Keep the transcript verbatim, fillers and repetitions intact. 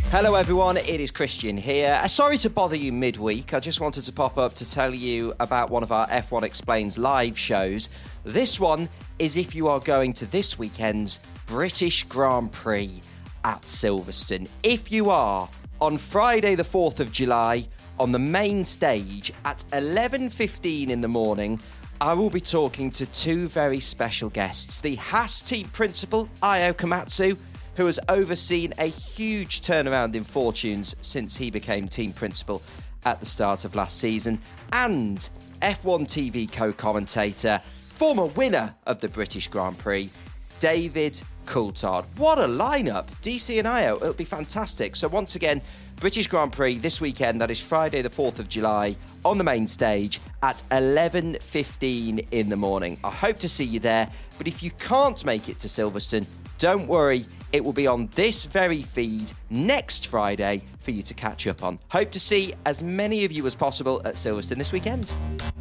Hello everyone, it is Christian here. Uh, sorry to bother you midweek. I just wanted to pop up to tell you about one of our F one Explains live shows. This one is if you are going to this weekend's British Grand Prix at Silverstone. If you are, on Friday the fourth of July, on the main stage at eleven fifteen in the morning, I will be talking to two very special guests. The Haas team principal, Ayo Komatsu, who has overseen a huge turnaround in fortunes since he became team principal at the start of last season, and F one T V co-commentator, former winner of the British Grand Prix, David Coulthard. What a lineup! D C and Ayo, it'll be fantastic. So once again, British Grand Prix this weekend, that is Friday the fourth of July, on the main stage at eleven fifteen in the morning. I hope to see you there, but if you can't make it to Silverstone, don't worry, it will be on this very feed next Friday for you to catch up on. Hope to see as many of you as possible at Silverstone this weekend.